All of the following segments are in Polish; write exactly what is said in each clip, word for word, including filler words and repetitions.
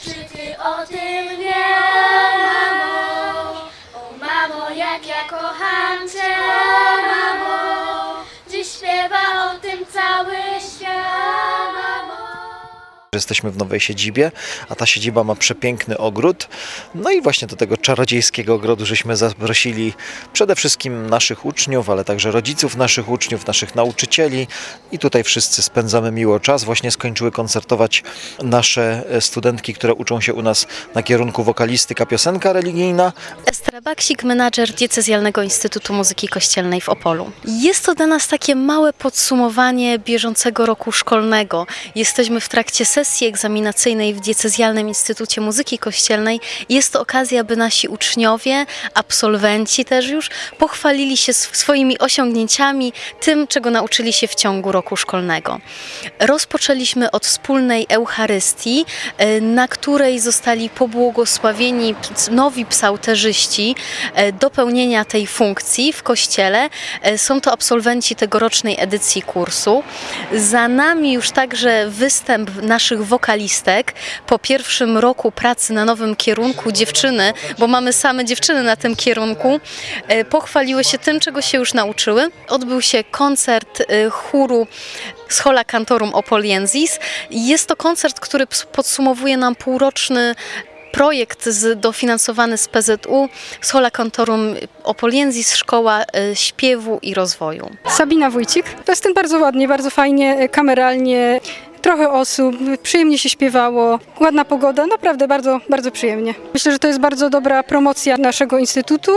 Czy ty o tym wiesz, mamo? O mamo, jak ja kocham cię, mamo. Dziś śpiewa o tym cały świat, mamo. Jesteśmy w nowej siedzibie, a ta siedziba ma przepiękny ogród. No i właśnie do tego czarodziejskiego ogrodu żeśmy zaprosili przede wszystkim naszych uczniów, ale także rodziców naszych uczniów, naszych nauczycieli. I tutaj wszyscy spędzamy miło czas. Właśnie skończyły koncertować nasze studentki, które uczą się u nas na kierunku wokalistyka, piosenka religijna. Estra Baksik, menadżer Diecezjalnego Instytutu Muzyki Kościelnej w Opolu. Jest to dla nas takie małe podsumowanie bieżącego roku szkolnego. Jesteśmy w trakcie sesji egzaminacyjnej w Diecezjalnym Instytucie Muzyki Kościelnej. Jest to okazja, by nasi uczniowie, absolwenci też już, pochwalili się swoimi osiągnięciami, tym, czego nauczyli się w ciągu roku szkolnego. Rozpoczęliśmy od wspólnej Eucharystii, na której zostali pobłogosławieni nowi psałterzyści do pełnienia tej funkcji w Kościele. Są to absolwenci tegorocznej edycji kursu. Za nami już także występ naszych wokalistek. Po pierwszym roku pracy na nowym kierunku dziewczyny, bo mamy same dziewczyny na tym kierunku, pochwaliły się tym, czego się już nauczyły. Odbył się koncert chóru Schola Cantorum Opoliensis. Jest to koncert, który podsumowuje nam półroczny projekt z, dofinansowany z P Z U, Schola Cantorum Opoliensis, Szkoła Śpiewu i Rozwoju. Sabina Wójcik. Festyn bardzo ładnie, bardzo fajnie, kameralnie. Trochę osób, przyjemnie się śpiewało, ładna pogoda, naprawdę bardzo, bardzo przyjemnie. Myślę, że to jest bardzo dobra promocja naszego instytutu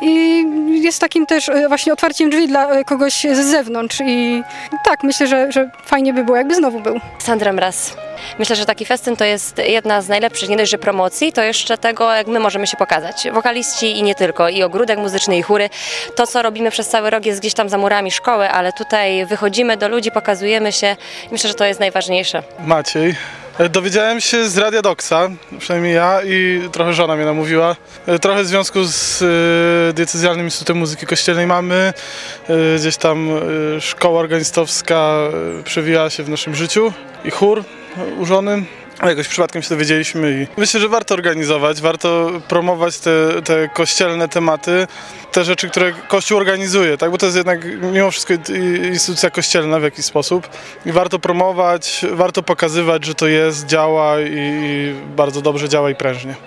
i jest takim też właśnie otwarciem drzwi dla kogoś z zewnątrz i tak, myślę, że, że fajnie by było, jakby znowu był. Sandra Mraz. Myślę, że taki festyn to jest jedna z najlepszych, nie dość, że promocji, to jeszcze tego, jak my możemy się pokazać. Wokaliści i nie tylko, i ogródek muzyczny, i chóry. To, co robimy przez cały rok, jest gdzieś tam za murami szkoły, ale tutaj wychodzimy do ludzi, pokazujemy się i myślę, że to jest najważniejsze. Maciej. Dowiedziałem się z Radia Doksa, przynajmniej ja, i trochę żona mnie namówiła. Trochę w związku z Diecezjalnym Instytutem Muzyki Kościelnej mamy. Gdzieś tam szkoła organistowska przewijała się w naszym życiu i chór u żony. Jakoś przypadkiem się dowiedzieliśmy i myślę, że warto organizować, warto promować te, te kościelne tematy, te rzeczy, które Kościół organizuje, tak? Bo to jest jednak mimo wszystko instytucja kościelna w jakiś sposób i warto promować, warto pokazywać, że to jest, działa i bardzo dobrze działa i prężnie.